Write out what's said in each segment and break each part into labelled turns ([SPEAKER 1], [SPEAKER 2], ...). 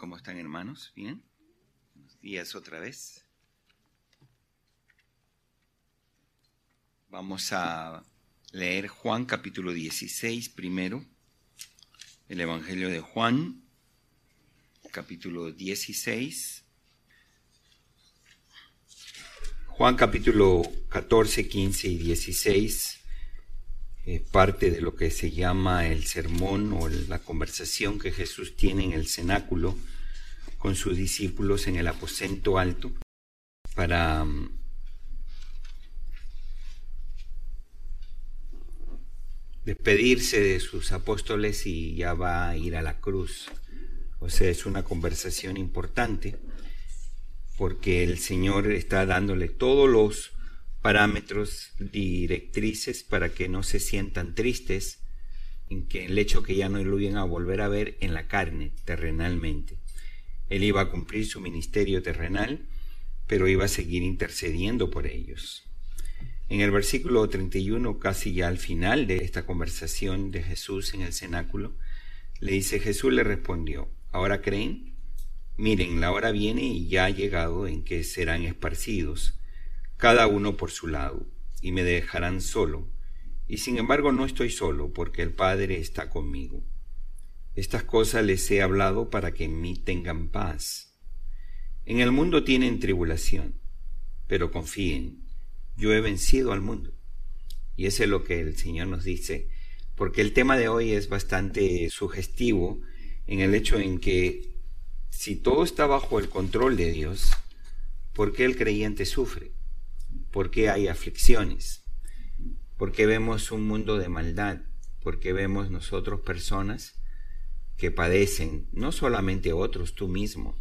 [SPEAKER 1] ¿Cómo están, hermanos? ¿Bien? Buenos días otra vez. Vamos a leer Juan capítulo 16 primero. El Evangelio de Juan, capítulo 16. Juan capítulo 14, 15 y 16 parte de lo que se llama el sermón o la conversación que Jesús tiene en el cenáculo con sus discípulos en el aposento alto para despedirse de sus apóstoles y ya va a ir a la cruz. O sea, es una conversación importante porque el Señor está dándole todos los parámetros, directrices para que no se sientan tristes en que el hecho que ya no lo iban a volver a ver en la carne, terrenalmente. Él iba a cumplir su ministerio terrenal, pero iba a seguir intercediendo por ellos. En el versículo 31, casi ya al final de esta conversación de Jesús en el cenáculo, le dice: Jesús le respondió: ¿ahora creen? Miren, la hora viene y ya ha llegado en que serán esparcidos, cada uno por su lado, y me dejarán solo. Y sin embargo no estoy solo, porque el Padre está conmigo. Estas cosas les he hablado para que en mí tengan paz. En el mundo tienen tribulación, pero confíen, yo he vencido al mundo. Y eso es lo que el Señor nos dice, porque el tema de hoy es bastante sugestivo en el hecho en que si todo está bajo el control de Dios, ¿por qué el creyente sufre? ¿Por qué hay aflicciones? ¿Por qué vemos un mundo de maldad? ¿Por qué vemos nosotros personas que padecen? No solamente otros, tú mismo.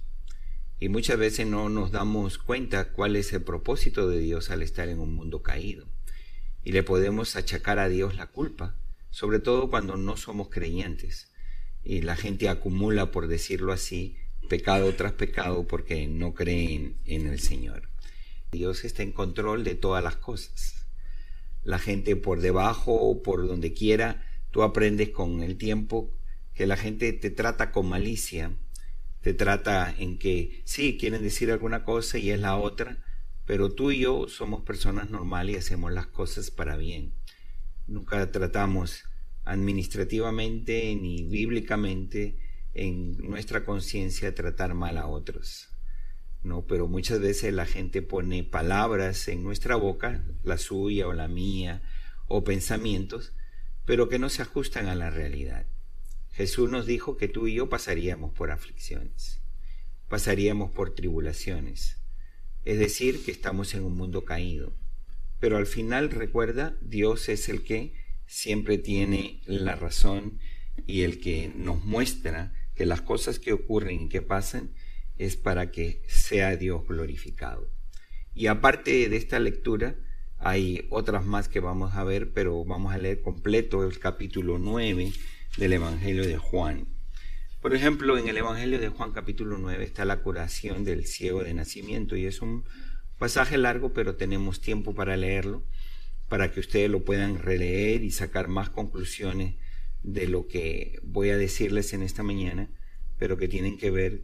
[SPEAKER 1] Y muchas veces no nos damos cuenta cuál es el propósito de Dios al estar en un mundo caído. Y le podemos achacar a Dios la culpa, sobre todo cuando no somos creyentes. Y la gente acumula, por decirlo así, pecado tras pecado porque no creen en el Señor. Dios está en control de todas las cosas. La gente por debajo o por donde quiera, tú aprendes con el tiempo que la gente te trata con malicia, te trata en que sí, quieren decir alguna cosa y es la otra, pero tú y yo somos personas normales y hacemos las cosas para bien. Nunca tratamos administrativamente ni bíblicamente en nuestra conciencia tratar mal a otros. No, pero muchas veces la gente pone palabras en nuestra boca, la suya o la mía, o pensamientos, pero que no se ajustan a la realidad. Jesús nos dijo que tú y yo pasaríamos por aflicciones, pasaríamos por tribulaciones, es decir, que estamos en un mundo caído. Pero al final, recuerda, Dios es el que siempre tiene la razón y el que nos muestra que las cosas que ocurren y que pasan es para que sea Dios glorificado. Y aparte de esta lectura, hay otras más que vamos a ver, pero vamos a leer completo el capítulo 9 del Evangelio de Juan. Por ejemplo, en el Evangelio de Juan capítulo 9 está la curación del ciego de nacimiento, y es un pasaje largo, pero tenemos tiempo para leerlo, para que ustedes lo puedan releer y sacar más conclusiones de lo que voy a decirles en esta mañana, pero que tienen que ver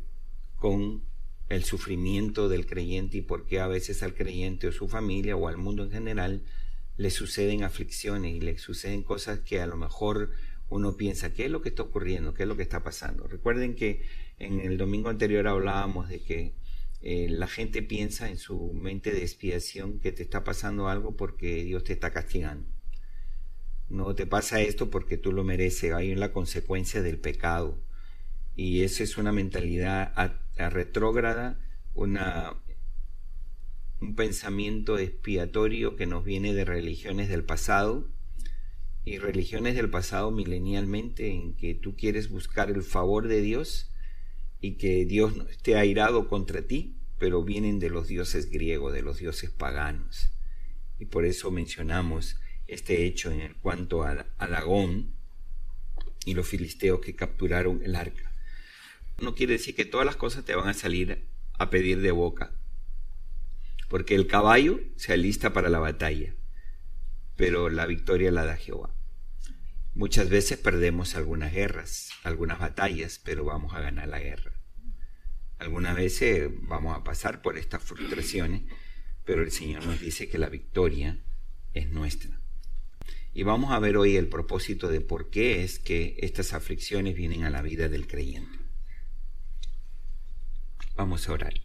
[SPEAKER 1] con el sufrimiento del creyente y por qué a veces al creyente o su familia o al mundo en general le suceden aflicciones y le suceden cosas que a lo mejor uno piensa, ¿qué es lo que está ocurriendo? ¿Qué es lo que está pasando? Recuerden que en el domingo anterior hablábamos de que la gente piensa en su mente de expiación que te está pasando algo porque Dios te está castigando. No te pasa esto porque tú lo mereces, hay una consecuencia del pecado. Y esa es una mentalidad retrógrada, un pensamiento expiatorio que nos viene de religiones del pasado, y religiones del pasado milenialmente, en que tú quieres buscar el favor de Dios y que Dios no esté airado contra ti, pero vienen de los dioses griegos, de los dioses paganos. Y por eso mencionamos este hecho en cuanto a Dagón y los filisteos que capturaron el arca. No quiere decir que todas las cosas te van a salir a pedir de boca, porque el caballo se alista para la batalla, pero la victoria la da Jehová. Muchas veces perdemos algunas guerras, algunas batallas, pero vamos a ganar la guerra. Algunas veces vamos a pasar por estas frustraciones, pero el Señor nos dice que la victoria es nuestra. Y vamos a ver hoy el propósito de por qué es que estas aflicciones vienen a la vida del creyente. Vamos a orar.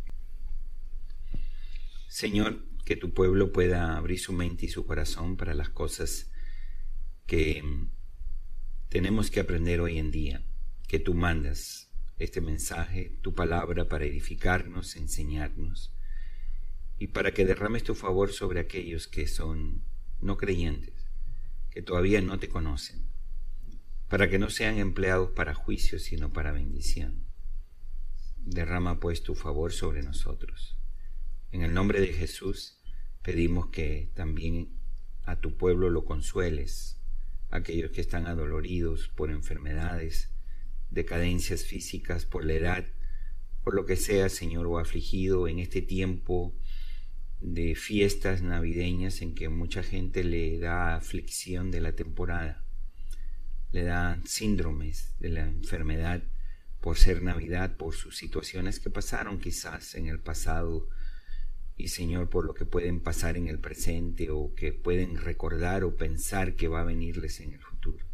[SPEAKER 1] Señor, que tu pueblo pueda abrir su mente y su corazón para las cosas que tenemos que aprender hoy en día, que tú mandas este mensaje, tu palabra, para edificarnos, enseñarnos, y para que derrames tu favor sobre aquellos que son no creyentes, que todavía no te conocen, para que no sean empleados para juicio, sino para bendición. Derrama pues tu favor sobre nosotros. En el nombre de Jesús pedimos que también a tu pueblo lo consueles, aquellos que están adoloridos por enfermedades, decadencias físicas, por la edad, por lo que sea, Señor, o afligido en este tiempo de fiestas navideñas en que mucha gente le da aflicción de la temporada, le da síndromes de la enfermedad por ser Navidad, por sus situaciones que pasaron quizás en el pasado, y Señor, por lo que pueden pasar en el presente o que pueden recordar o pensar que va a venirles en el futuro.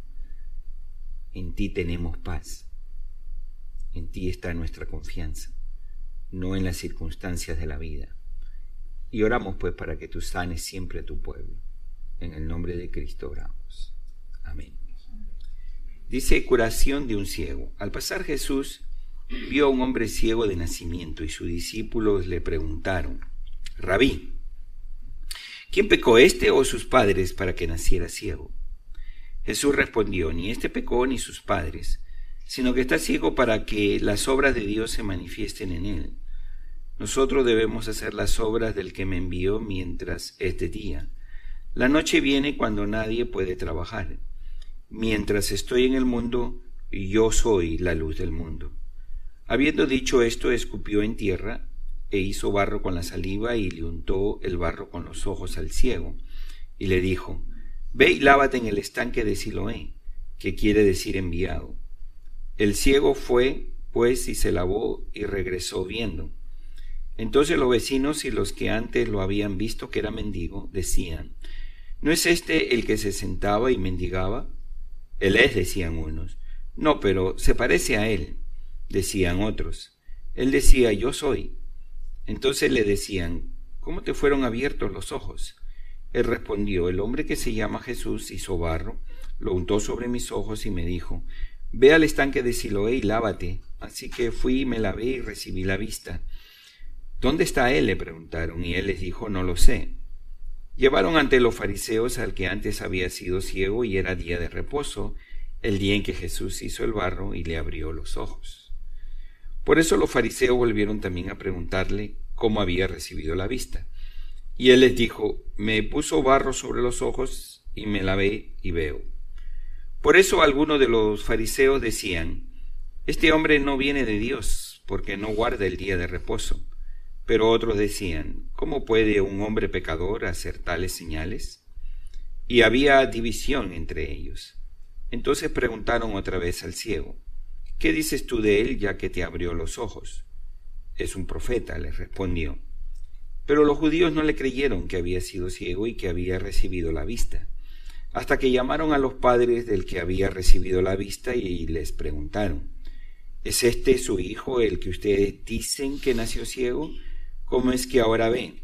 [SPEAKER 1] En ti tenemos paz. En ti está nuestra confianza, no en las circunstancias de la vida. Y oramos pues para que tú sanes siempre a tu pueblo. En el nombre de Cristo oramos. Amén. Dice: curación de un ciego. Al pasar Jesús vio a un hombre ciego de nacimiento y sus discípulos le preguntaron: Rabí, ¿quién pecó, este o sus padres, para que naciera ciego? Jesús respondió: ni este pecó ni sus padres, sino que está ciego para que las obras de Dios se manifiesten en él. Nosotros debemos hacer las obras del que me envió mientras es de día. La noche viene cuando nadie puede trabajar. Mientras estoy en el mundo, yo soy la luz del mundo. Habiendo dicho esto, escupió en tierra e hizo barro con la saliva y le untó el barro con los ojos al ciego, y le dijo: ve y lávate en el estanque de Siloé, que quiere decir enviado. El ciego fue, pues, y se lavó y regresó viendo. Entonces los vecinos y los que antes lo habían visto que era mendigo decían: ¿no es este el que se sentaba y mendigaba? Él es, decían unos. No, pero se parece a él, decían otros. Él decía: yo soy. Entonces le decían: ¿cómo te fueron abiertos los ojos? Él respondió: el hombre que se llama Jesús hizo barro, lo untó sobre mis ojos y me dijo: ve al estanque de Siloé y lávate. Así que fui y me lavé y recibí la vista. ¿Dónde está él?, le preguntaron, y él les dijo: no lo sé. Llevaron ante los fariseos al que antes había sido ciego, y era día de reposo, el día en que Jesús hizo el barro y le abrió los ojos. Por eso los fariseos volvieron también a preguntarle cómo había recibido la vista. Y él les dijo: me puso barro sobre los ojos y me lavé y veo. Por eso algunos de los fariseos decían: este hombre no viene de Dios, porque no guarda el día de reposo. Pero otros decían: ¿cómo puede un hombre pecador hacer tales señales? Y había división entre ellos. Entonces preguntaron otra vez al ciego: ¿qué dices tú de él, ya que te abrió los ojos? Es un profeta, les respondió. Pero los judíos no le creyeron que había sido ciego y que había recibido la vista, hasta que llamaron a los padres del que había recibido la vista y les preguntaron: ¿es este su hijo, el que ustedes dicen que nació ciego? ¿Cómo es que ahora ve?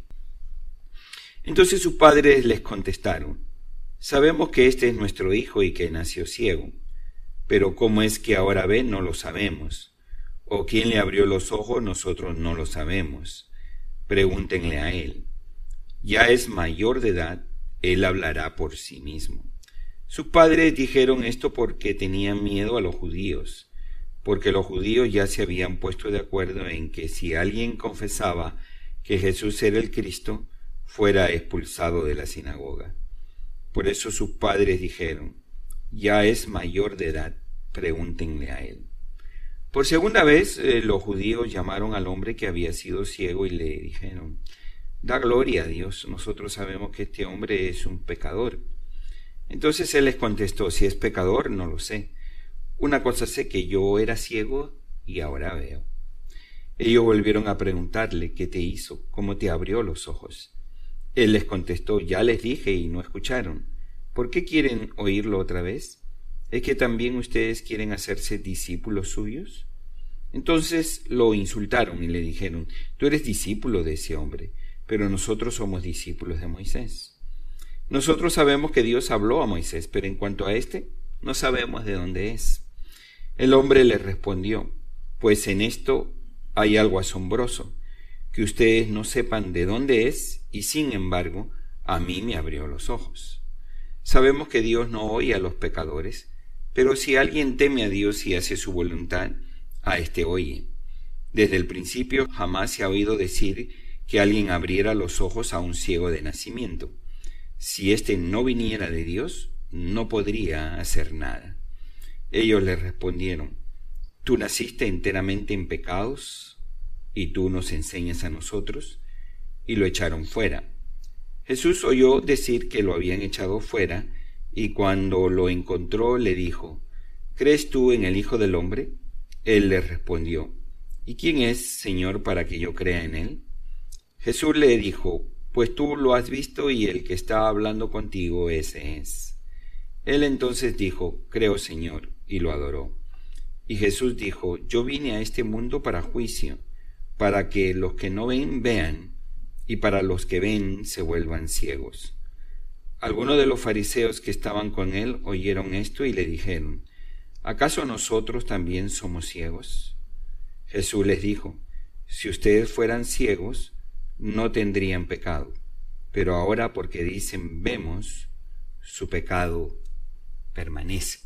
[SPEAKER 1] Entonces sus padres les contestaron: sabemos que este es nuestro hijo y que nació ciego, pero cómo es que ahora ve no lo sabemos, o quién le abrió los ojos nosotros no lo sabemos. Pregúntenle a él. Ya es mayor de edad, él hablará por sí mismo. Sus padres dijeron esto porque tenían miedo a los judíos, porque los judíos ya se habían puesto de acuerdo en que si alguien confesaba que Jesús era el Cristo, fuera expulsado de la sinagoga. Por eso sus padres dijeron: ya es mayor de edad, pregúntenle a él. Por segunda vez los judíos llamaron al hombre que había sido ciego y le dijeron: da gloria a Dios, nosotros sabemos que este hombre es un pecador. Entonces él les contestó: si es pecador, no lo sé. Una cosa sé, que yo era ciego y ahora veo. Ellos volvieron a preguntarle: ¿qué te hizo? ¿Cómo te abrió los ojos? Él les contestó: ya les dije y no escucharon. ¿Por qué quieren oírlo otra vez? ¿Es que también ustedes quieren hacerse discípulos suyos? Entonces lo insultaron y le dijeron: tú eres discípulo de ese hombre, pero nosotros somos discípulos de Moisés. Nosotros sabemos que Dios habló a Moisés, pero en cuanto a este, no sabemos de dónde es. El hombre le respondió: pues en esto hay algo asombroso, que ustedes no sepan de dónde es, y sin embargo, a mí me abrió los ojos. Sabemos que Dios no oye a los pecadores, pero si alguien teme a Dios y hace su voluntad, a éste oye. Desde el principio jamás se ha oído decir que alguien abriera los ojos a un ciego de nacimiento. Si éste no viniera de Dios, no podría hacer nada. Ellos le respondieron: ¿tú naciste enteramente en pecados y tú nos enseñas a nosotros? Y lo echaron fuera. Jesús oyó decir que lo habían echado fuera, y cuando lo encontró le dijo: ¿crees tú en el Hijo del Hombre? Él le respondió: ¿y quién es, Señor, para que yo crea en él? Jesús le dijo: pues tú lo has visto y el que está hablando contigo, ese es. Él entonces dijo: creo, Señor, y lo adoró. Y Jesús dijo: yo vine a este mundo para juicio, para que los que no ven vean, y para los que ven se vuelvan ciegos. Algunos de los fariseos que estaban con él oyeron esto y le dijeron: ¿acaso nosotros también somos ciegos? Jesús les dijo: si ustedes fueran ciegos, no tendrían pecado, pero ahora porque dicen vemos, su pecado permanece.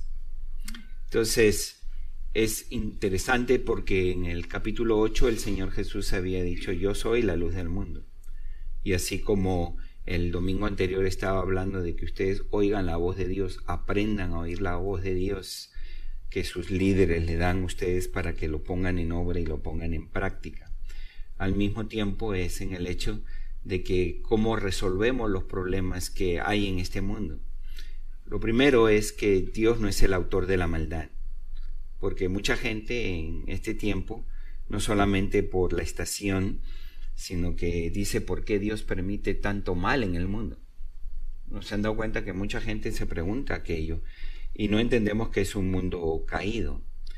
[SPEAKER 1] Entonces, es interesante porque en el capítulo 8 el Señor Jesús había dicho: yo soy la luz del mundo. Y así como el domingo anterior estaba hablando de que ustedes oigan la voz de Dios, aprendan a oír la voz de Dios que sus líderes le dan a ustedes para que lo pongan en obra y lo pongan en práctica. Al mismo tiempo es en el hecho de que cómo resolvemos los problemas que hay en este mundo. Lo primero es que Dios no es el autor de la maldad, porque mucha gente en este tiempo, no solamente por la estación, sino que dice: ¿por qué Dios permite tanto mal en el mundo? ¿No se han dado cuenta que mucha gente se pregunta aquello y no entendemos que es un mundo caído?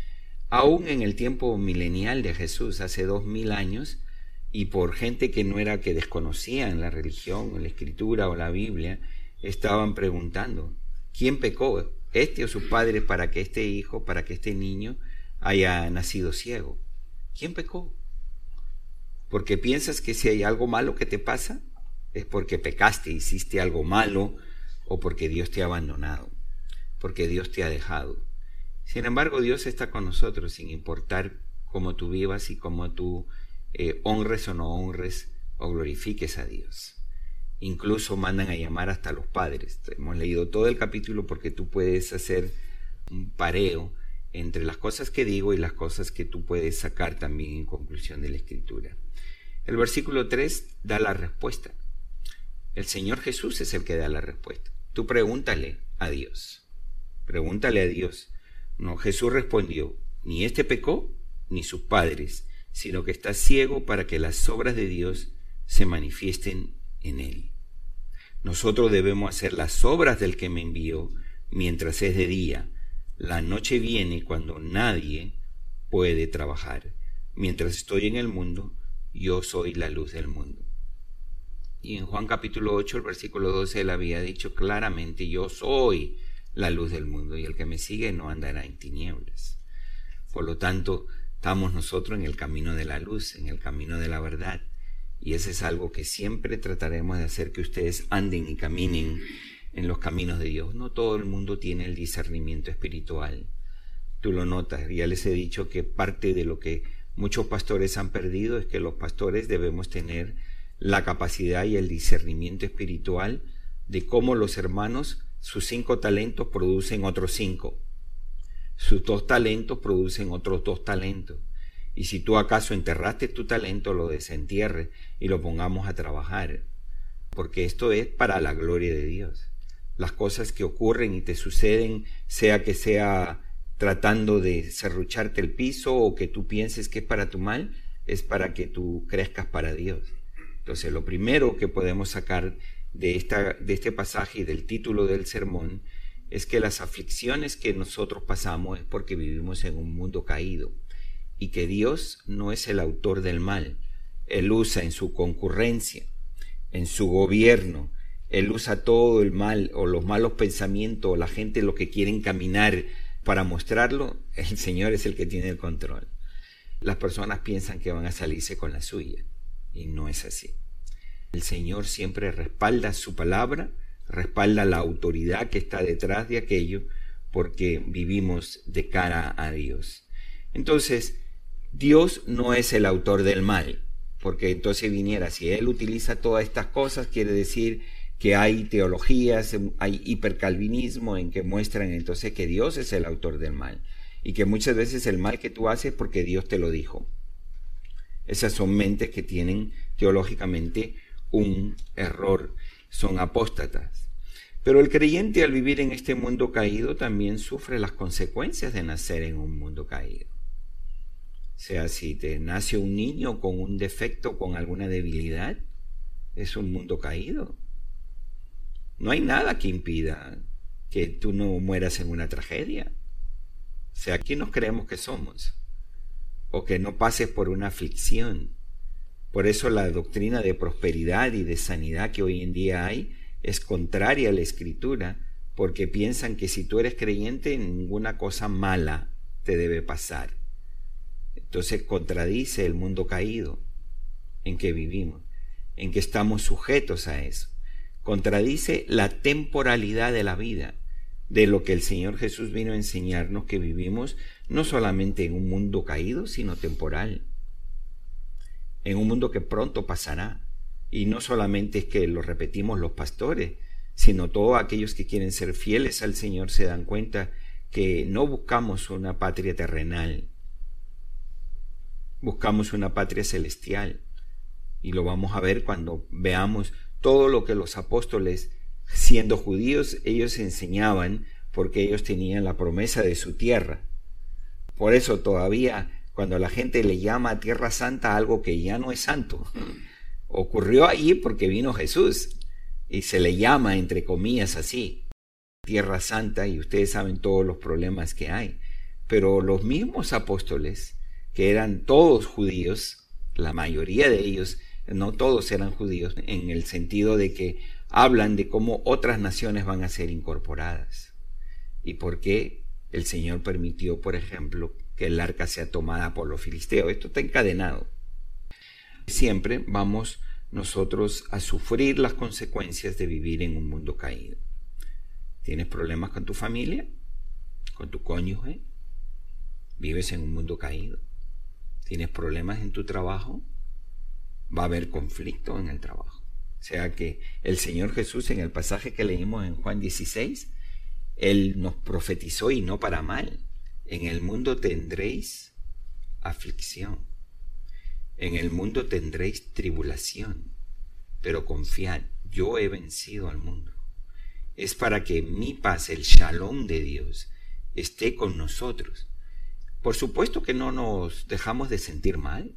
[SPEAKER 1] Aún en el tiempo milenial de Jesús, hace 2000 años, y por gente que no era, que desconocían la religión o la escritura o la Biblia, estaban preguntando: ¿quién pecó, este o sus padres, para que este hijo, para que este niño haya nacido ciego? ¿Quién pecó? Porque piensas que si hay algo malo que te pasa, es porque pecaste, hiciste algo malo, o porque Dios te ha abandonado, porque Dios te ha dejado. Sin embargo, Dios está con nosotros sin importar cómo tú vivas y cómo tú honres o no honres o glorifiques a Dios. Incluso mandan a llamar hasta a los padres. Hemos leído todo el capítulo porque tú puedes hacer un pareo entre las cosas que digo y las cosas que tú puedes sacar también en conclusión de la Escritura. El versículo 3 da la respuesta. El Señor Jesús es el que da la respuesta. Tú pregúntale a Dios. Pregúntale a Dios. No, Jesús respondió: ni este pecó, ni sus padres, sino que está ciego para que las obras de Dios se manifiesten en él. Nosotros debemos hacer las obras del que me envió mientras es de día. La noche viene cuando nadie puede trabajar. Mientras estoy en el mundo, yo soy la luz del mundo. Y en Juan capítulo 8, el versículo 12, él había dicho claramente: yo soy la luz del mundo, y el que me sigue no andará en tinieblas. Por lo tanto, estamos nosotros en el camino de la luz, en el camino de la verdad. Y eso es algo que siempre trataremos de hacer, que ustedes anden y caminen en los caminos de Dios. No todo el mundo tiene el discernimiento espiritual. Tú lo notas. Ya les he dicho que parte de lo que muchos pastores han perdido es que los pastores debemos tener la capacidad y el discernimiento espiritual de cómo los hermanos, sus 5 talentos producen otros 5. Sus 2 talentos producen otros 2 talentos. Y si tú acaso enterraste tu talento, lo desentierres y lo pongamos a trabajar. Porque esto es para la gloria de Dios. Las cosas que ocurren y te suceden, sea que sea tratando de serrucharte el piso o que tú pienses que es para tu mal, es para que tú crezcas para Dios. Entonces, lo primero que podemos sacar de este pasaje y del título del sermón es que las aflicciones que nosotros pasamos es porque vivimos en un mundo caído y que Dios no es el autor del mal. Él usa en su concurrencia, en su gobierno, Él usa todo el mal o los malos pensamientos o la gente lo que quieren caminar para mostrarlo. El Señor es el que tiene el control. Las personas piensan que van a salirse con la suya y no es así. El Señor siempre respalda su palabra, respalda la autoridad que está detrás de aquello porque vivimos de cara a Dios. Entonces, Dios no es el autor del mal, porque entonces viniera, si Él utiliza todas estas cosas, quiere decir que hay teologías, hay hipercalvinismo en que muestran entonces que Dios es el autor del mal y que muchas veces el mal que tú haces es porque Dios te lo dijo. Esas son mentes que tienen teológicamente un error, son apóstatas. Pero el creyente al vivir en este mundo caído también sufre las consecuencias de nacer en un mundo caído. O sea, si te nace un niño con un defecto, con alguna debilidad, es un mundo caído. No hay nada que impida que tú no mueras en una tragedia. O sea, ¿quién nos creemos que somos? O que no pases por una aflicción. Por eso la doctrina de prosperidad y de sanidad que hoy en día hay es contraria a la Escritura, porque piensan que si tú eres creyente, ninguna cosa mala te debe pasar. Entonces contradice el mundo caído en que vivimos, en que estamos sujetos a eso. Contradice la temporalidad de la vida, de lo que el Señor Jesús vino a enseñarnos, que vivimos no solamente en un mundo caído, sino temporal. En un mundo que pronto pasará. Y no solamente es que lo repetimos los pastores, sino todos aquellos que quieren ser fieles al Señor se dan cuenta que no buscamos una patria terrenal, buscamos una patria celestial. Y lo vamos a ver cuando veamos todo lo que los apóstoles, siendo judíos, ellos enseñaban, porque ellos tenían la promesa de su tierra. Por eso todavía cuando la gente le llama a Tierra Santa a algo que ya no es santo, ocurrió allí porque vino Jesús y se le llama entre comillas así, Tierra Santa, y ustedes saben todos los problemas que hay. Pero los mismos apóstoles, que eran todos judíos, la mayoría de ellos, no todos eran judíos, en el sentido de que hablan de cómo otras naciones van a ser incorporadas y por qué el Señor permitió, por ejemplo, que el arca sea tomada por los filisteos. Esto está encadenado. Siempre vamos nosotros a sufrir las consecuencias de vivir en un mundo caído. ¿Tienes problemas con tu familia? ¿Con tu cónyuge? ¿Vives en un mundo caído? ¿Tienes problemas en tu trabajo? Va a haber conflicto en el trabajo. O sea que el Señor Jesús, en el pasaje que leímos en Juan 16, Él nos profetizó, y no para mal: en el mundo tendréis aflicción, en el mundo tendréis tribulación, pero confiad, yo he vencido al mundo. Es para que mi paz, el shalom de Dios, esté con nosotros. Por supuesto que no nos dejamos de sentir mal.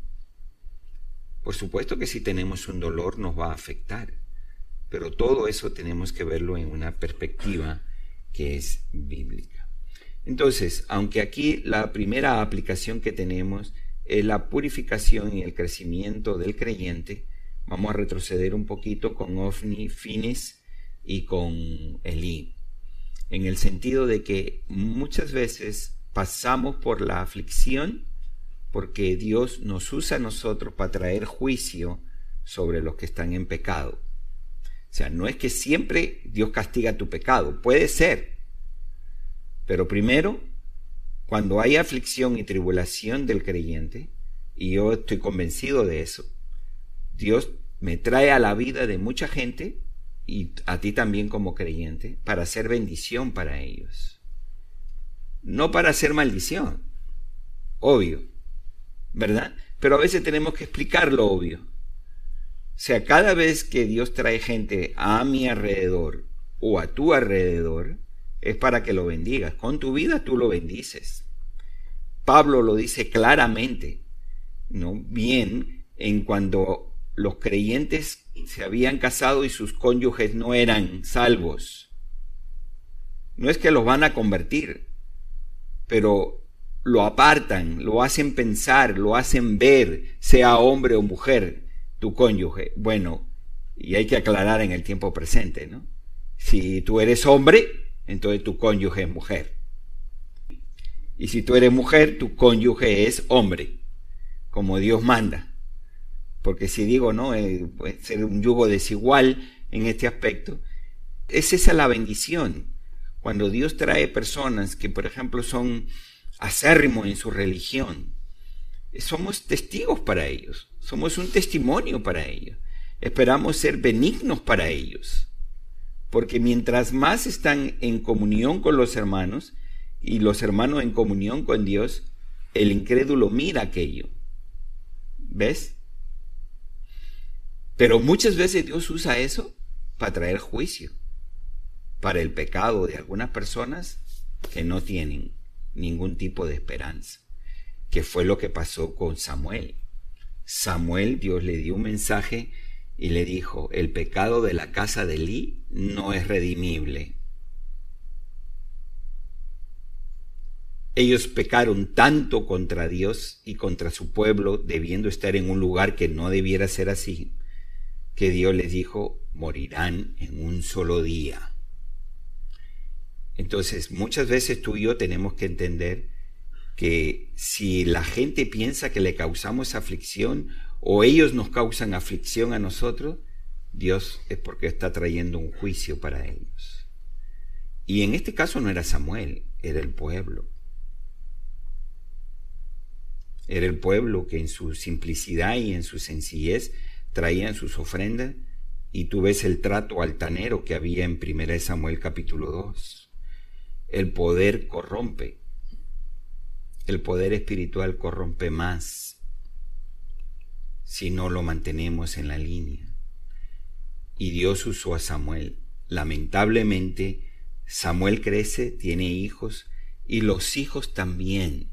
[SPEAKER 1] Por supuesto que si tenemos un dolor nos va a afectar, pero todo eso tenemos que verlo en una perspectiva que es bíblica. Entonces, aunque aquí la primera aplicación que tenemos es la purificación y el crecimiento del creyente, vamos a retroceder un poquito con Ofni, Finis y con Elí, en el sentido de que muchas veces pasamos por la aflicción porque Dios nos usa a nosotros para traer juicio sobre los que están en pecado. O sea, no es que siempre Dios castiga tu pecado, puede ser, pero primero, cuando hay aflicción y tribulación del creyente, y yo estoy convencido de eso, Dios me trae a la vida de mucha gente, y a ti también como creyente, para hacer bendición para ellos. No para hacer maldición, obvio, ¿verdad? Pero a veces tenemos que explicar lo obvio. O sea, cada vez que Dios trae gente a mi alrededor o a tu alrededor, es para que lo bendigas. Con tu vida tú lo bendices. Pablo lo dice claramente, ¿no? Bien en cuando los creyentes se habían casado y sus cónyuges no eran salvos. No es que los van a convertir, pero lo apartan, lo hacen pensar, lo hacen ver, sea hombre o mujer, tu cónyuge. Bueno, y hay que aclarar en el tiempo presente, ¿no? Si tú eres hombre, entonces tu cónyuge es mujer. Y si tú eres mujer, tu cónyuge es hombre, como Dios manda. Porque si digo, ¿no? Puede ser un yugo desigual en este aspecto. Es esa la bendición. Cuando Dios trae personas que, por ejemplo, son acérrimos en su religión, somos testigos para ellos, somos un testimonio para ellos. Esperamos ser benignos para ellos. Porque mientras más están en comunión con los hermanos, y los hermanos en comunión con Dios, el incrédulo mira aquello. ¿Ves? Pero muchas veces Dios usa eso para traer juicio, para el pecado de algunas personas que no tienen ningún tipo de esperanza, que fue lo que pasó con Samuel. Samuel, Dios le dio un mensaje y le dijo: el pecado de la casa de Elí no es redimible. Ellos pecaron tanto contra Dios y contra su pueblo, debiendo estar en un lugar que no debiera ser así, que Dios les dijo: morirán en un solo día. Entonces, muchas veces tú y yo tenemos que entender que si la gente piensa que le causamos aflicción o ellos nos causan aflicción a nosotros, Dios es porque está trayendo un juicio para ellos. Y en este caso no era Samuel, era el pueblo. Era el pueblo que en su simplicidad y en su sencillez traían sus ofrendas, y tú ves el trato altanero que había en 1 Samuel capítulo 2. El poder corrompe. El poder espiritual corrompe más si no lo mantenemos en la línea. Y Dios usó a Samuel. Lamentablemente, Samuel crece, tiene hijos, y los hijos también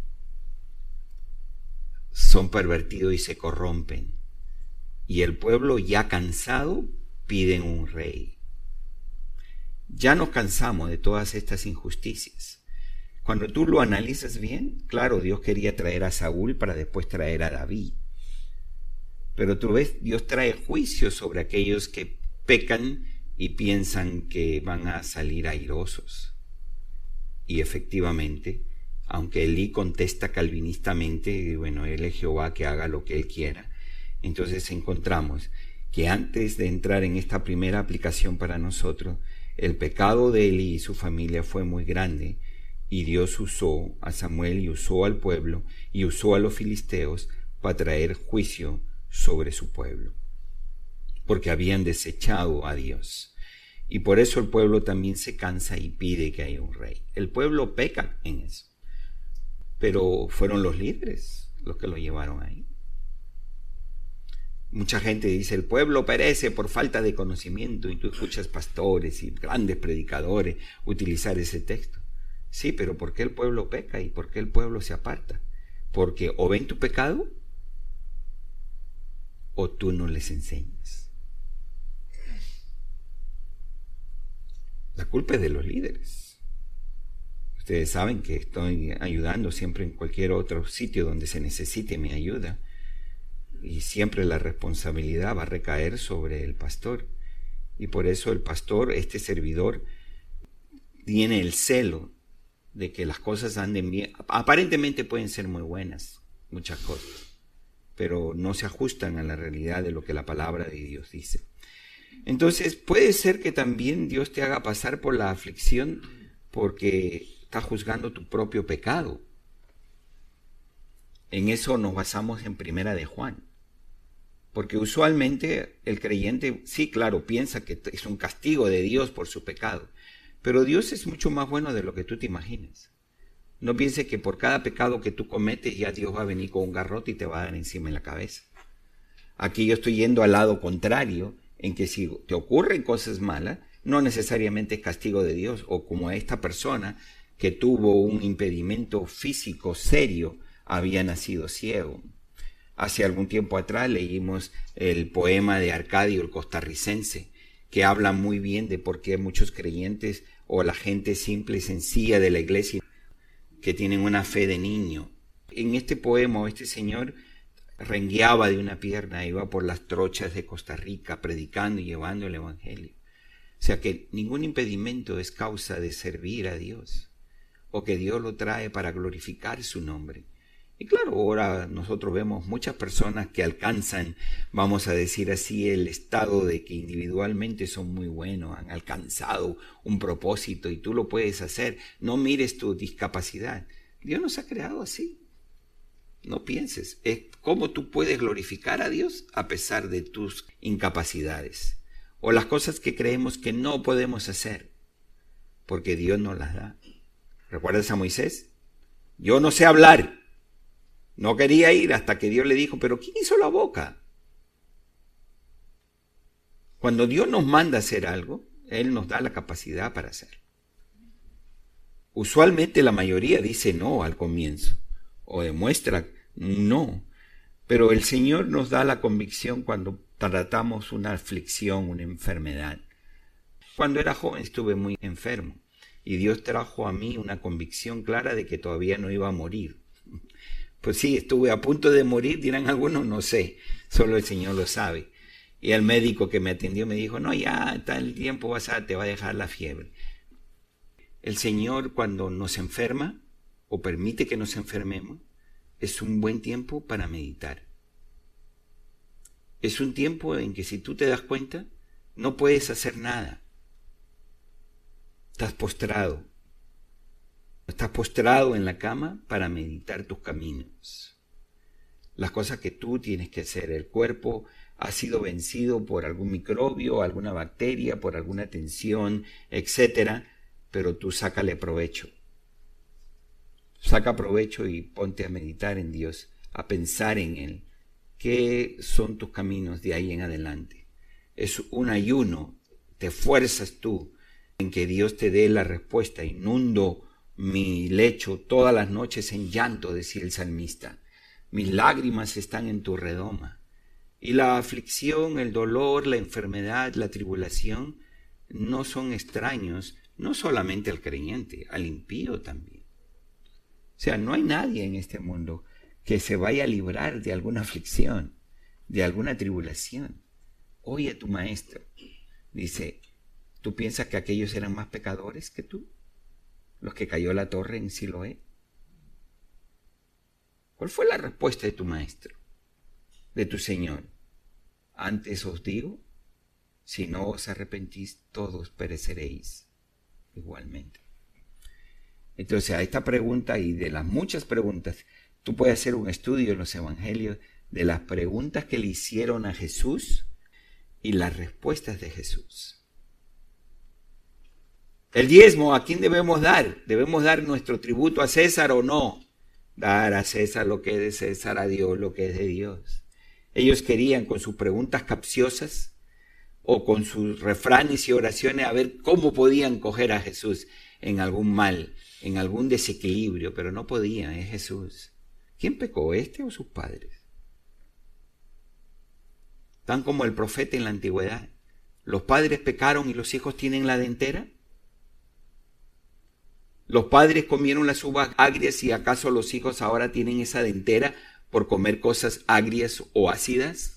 [SPEAKER 1] son pervertidos y se corrompen. Y el pueblo, ya cansado, piden un rey. Ya nos cansamos de todas estas injusticias. Cuando tú lo analizas bien, claro, Dios quería traer a Saúl para después traer a David. Pero tú ves, Dios trae juicio sobre aquellos que pecan y piensan que van a salir airosos. Y efectivamente, aunque Elí contesta calvinistamente, bueno, él es Jehová, que haga lo que él quiera. Entonces encontramos que antes de entrar en esta primera aplicación para nosotros, el pecado de Elí y su familia fue muy grande, y Dios usó a Samuel y usó al pueblo y usó a los filisteos para traer juicio sobre su pueblo, porque habían desechado a Dios. Y por eso el pueblo también se cansa y pide que haya un rey. El pueblo peca en eso, pero fueron los líderes los que lo llevaron ahí. Mucha gente dice: el pueblo perece por falta de conocimiento, y tú escuchas pastores y grandes predicadores utilizar ese texto. Sí, pero ¿por qué el pueblo peca y por qué el pueblo se aparta? Porque o ven tu pecado o tú no les enseñas. La culpa es de los líderes. Ustedes saben que estoy ayudando siempre en cualquier otro sitio donde se necesite mi ayuda, y siempre la responsabilidad va a recaer sobre el pastor. Y por eso el pastor, este servidor, tiene el celo de que las cosas anden bien. Aparentemente pueden ser muy buenas, muchas cosas, pero no se ajustan a la realidad de lo que la palabra de Dios dice. Entonces puede ser que también Dios te haga pasar por la aflicción porque está juzgando tu propio pecado. En eso nos basamos en 1 de Juan. Porque usualmente el creyente, sí, claro, piensa que es un castigo de Dios por su pecado. Pero Dios es mucho más bueno de lo que tú te imaginas. No pienses que por cada pecado que tú cometes ya Dios va a venir con un garrote y te va a dar encima en la cabeza. Aquí yo estoy yendo al lado contrario, en que si te ocurren cosas malas, no necesariamente es castigo de Dios, o como a esta persona que tuvo un impedimento físico serio, había nacido ciego. Hace algún tiempo atrás leímos el poema de Arcadio, el costarricense, que habla muy bien de por qué muchos creyentes o la gente simple y sencilla de la iglesia que tienen una fe de niño. En este poema, este señor rengueaba de una pierna, iba por las trochas de Costa Rica predicando y llevando el evangelio. O sea que ningún impedimento es causa de servir a Dios, o que Dios lo trae para glorificar su nombre. Y claro, ahora nosotros vemos muchas personas que alcanzan, vamos a decir así, el estado de que individualmente son muy buenos, han alcanzado un propósito y tú lo puedes hacer. No mires tu discapacidad. Dios nos ha creado así. No pienses. Es cómo tú puedes glorificar a Dios a pesar de tus incapacidades. O las cosas que creemos que no podemos hacer, porque Dios nos las da. ¿Recuerdas a Moisés? Yo no sé hablar. No quería ir hasta que Dios le dijo, pero ¿quién hizo la boca? Cuando Dios nos manda a hacer algo, Él nos da la capacidad para hacerlo. Usualmente la mayoría dice no al comienzo, o demuestra no, pero el Señor nos da la convicción cuando tratamos una aflicción, una enfermedad. Cuando era joven estuve muy enfermo, y Dios trajo a mí una convicción clara de que todavía no iba a morir. Pues sí, estuve a punto de morir, dirán algunos, no sé, solo el Señor lo sabe. Y el médico que me atendió me dijo, no, ya está el tiempo, te va a dejar la fiebre. El Señor cuando nos enferma, o permite que nos enfermemos, es un buen tiempo para meditar. Es un tiempo en que si tú te das cuenta, no puedes hacer nada. Estás postrado. Estás postrado en la cama para meditar tus caminos. Las cosas que tú tienes que hacer. El cuerpo ha sido vencido por algún microbio, alguna bacteria, por alguna tensión, etcétera, pero tú sácale provecho. Saca provecho y ponte a meditar en Dios, a pensar en Él. ¿Qué son tus caminos de ahí en adelante? Es un ayuno, te fuerzas tú en que Dios te dé la respuesta. Inundo mi lecho todas las noches en llanto, decía el salmista. Mis lágrimas están en tu redoma. Y la aflicción, el dolor, la enfermedad, la tribulación no son extraños, no solamente al creyente, al impío también. O sea, no hay nadie en este mundo que se vaya a librar de alguna aflicción, de alguna tribulación. Oye a tu maestro, dice, ¿tú piensas que aquellos eran más pecadores que tú? Los que cayó la torre en Siloé. ¿Cuál fue la respuesta de tu maestro, de tu Señor? Antes os digo, si no os arrepentís, todos pereceréis igualmente. Entonces, a esta pregunta y de las muchas preguntas, tú puedes hacer un estudio en los evangelios de las preguntas que le hicieron a Jesús y las respuestas de Jesús. El diezmo, ¿a quién debemos dar? ¿Debemos dar nuestro tributo a César o no? Dar a César lo que es de César, a Dios lo que es de Dios. Ellos querían con sus preguntas capciosas o con sus refranes y oraciones a ver cómo podían coger a Jesús en algún mal, en algún desequilibrio, pero no podían, es Jesús. ¿Quién pecó, este o sus padres? Tan como el profeta en la antigüedad. ¿Los padres pecaron y los hijos tienen la dentera? ¿Los padres comieron las uvas agrias y acaso los hijos ahora tienen esa dentera por comer cosas agrias o ácidas?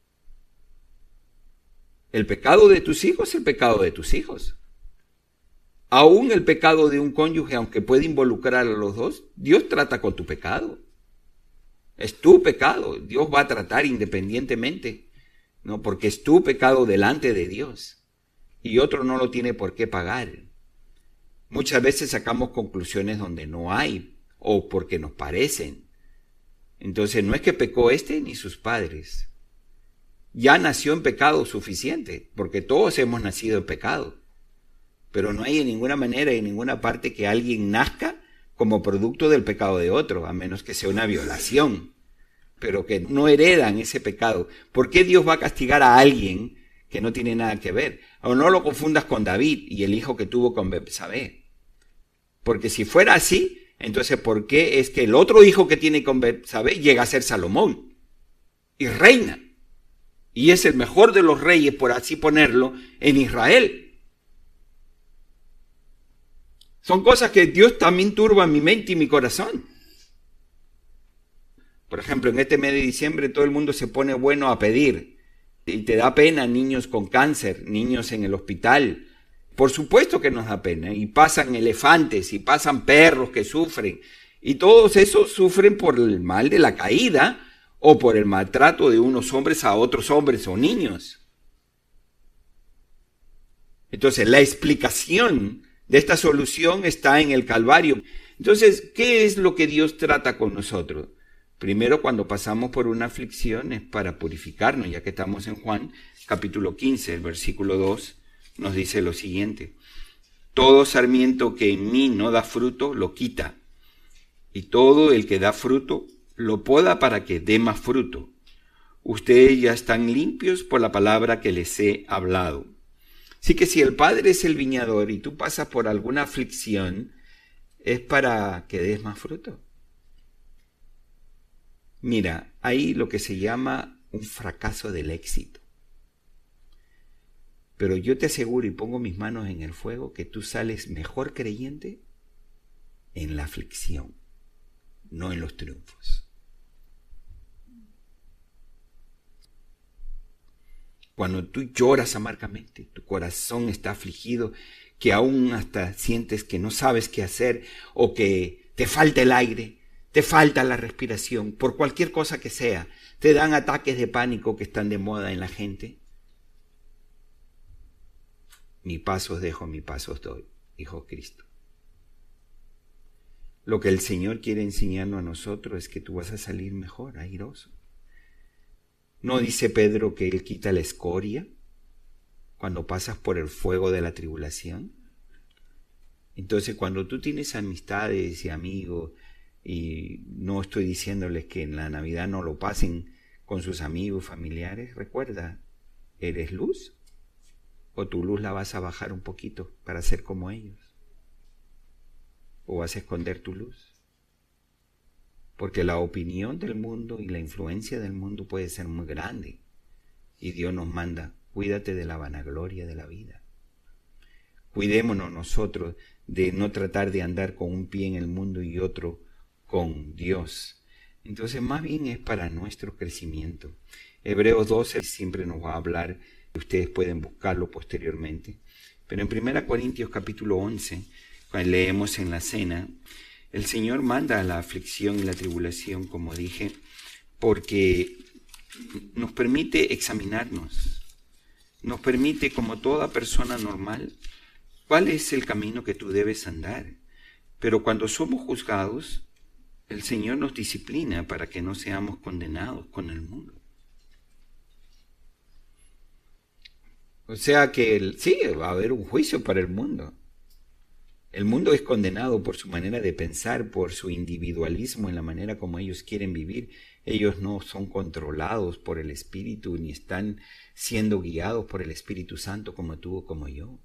[SPEAKER 1] El pecado de tus hijos es el pecado de tus hijos. Aún el pecado de un cónyuge, aunque puede involucrar a los dos, Dios trata con tu pecado. Es tu pecado. Dios va a tratar independientemente, ¿no? Porque es tu pecado delante de Dios. Y otro no lo tiene por qué pagar. Muchas veces sacamos conclusiones donde no hay, o porque nos parecen. Entonces no es que pecó este ni sus padres. Ya nació en pecado suficiente, porque todos hemos nacido en pecado. Pero no hay en ninguna manera y en ninguna parte que alguien nazca como producto del pecado de otro, a menos que sea una violación, pero que no heredan ese pecado. ¿Por qué Dios va a castigar a alguien que no tiene nada que ver? O no lo confundas con David y el hijo que tuvo con Betsabé. Porque si fuera así, entonces ¿por qué es que el otro hijo que tiene con Betsabé llega a ser Salomón? y reina. Y es el mejor de los reyes, por así ponerlo, en Israel. Son cosas que Dios también turba mi mente y mi corazón. Por ejemplo, en este mes de diciembre todo el mundo se pone bueno a pedir. Y te da pena niños con cáncer, niños en el hospital. Por supuesto que nos da pena. Y pasan elefantes, y pasan perros que sufren. Y todos esos sufren por el mal de la caída o por el maltrato de unos hombres a otros hombres o niños. Entonces, la explicación de esta solución está en el Calvario. Entonces, ¿qué es lo que Dios trata con nosotros? Primero, cuando pasamos por una aflicción es para purificarnos, ya que estamos en Juan capítulo 15, el versículo 2, nos dice lo siguiente: todo sarmiento que en mí no da fruto, lo quita, y todo el que da fruto, lo poda para que dé más fruto. Ustedes ya están limpios por la palabra que les he hablado. Así que si el Padre es el viñador y tú pasas por alguna aflicción, es para que des más fruto. Mira, hay lo que se llama un fracaso del éxito. Pero yo te aseguro y pongo mis manos en el fuego que tú sales mejor creyente en la aflicción, no en los triunfos. Cuando tú lloras amargamente, tu corazón está afligido, que aún hasta sientes que no sabes qué hacer o que te falta el aire, te falta la respiración, por cualquier cosa que sea, te dan ataques de pánico que están de moda en la gente. Mi paz os dejo, mi paz os doy, dijo Cristo. Lo que el Señor quiere enseñarnos a nosotros es que tú vas a salir mejor, airoso. ¿No dice Pedro que Él quita la escoria cuando pasas por el fuego de la tribulación? Entonces, cuando tú tienes amistades y amigos, y no estoy diciéndoles que en la Navidad no lo pasen con sus amigos, familiares, recuerda, ¿eres luz? ¿O tu luz la vas a bajar un poquito para ser como ellos? ¿O vas a esconder tu luz? Porque la opinión del mundo y la influencia del mundo puede ser muy grande. Y Dios nos manda, cuídate de la vanagloria de la vida. Cuidémonos nosotros de no tratar de andar con un pie en el mundo y otro con Dios. Entonces, más bien es para nuestro crecimiento. Hebreos 12 siempre nos va a hablar, ustedes pueden buscarlo posteriormente. Pero en 1 Corintios capítulo 11, cuando leemos en la cena, el Señor manda la aflicción y la tribulación, como dije, porque nos permite examinarnos, nos permite, como toda persona normal, cuál es el camino que tú debes andar. Pero cuando somos juzgados, el Señor nos disciplina para que no seamos condenados con el mundo. O sea que sí, va a haber un juicio para el mundo. El mundo es condenado por su manera de pensar, por su individualismo en la manera como ellos quieren vivir. Ellos no son controlados por el Espíritu, ni están siendo guiados por el Espíritu Santo como tú o como yo.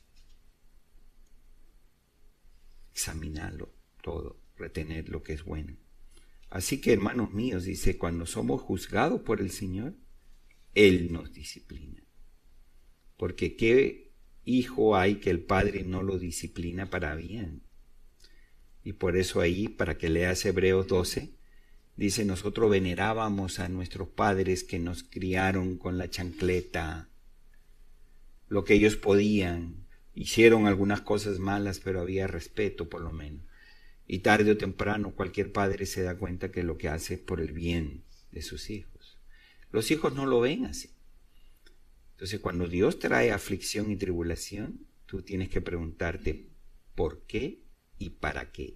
[SPEAKER 1] Examinarlo todo, retener lo que es bueno. Así que, hermanos míos, dice, cuando somos juzgados por el Señor, Él nos disciplina. Porque ¿qué hijo hay que el padre no lo disciplina para bien? Y por eso ahí, para que leas Hebreos 12, dice, nosotros venerábamos a nuestros padres que nos criaron con la chancleta, lo que ellos podían. Hicieron algunas cosas malas, pero había respeto por lo menos. Y tarde o temprano cualquier padre se da cuenta que lo que hace es por el bien de sus hijos. Los hijos no lo ven así. Entonces, cuando Dios trae aflicción y tribulación, tú tienes que preguntarte ¿por qué y para qué?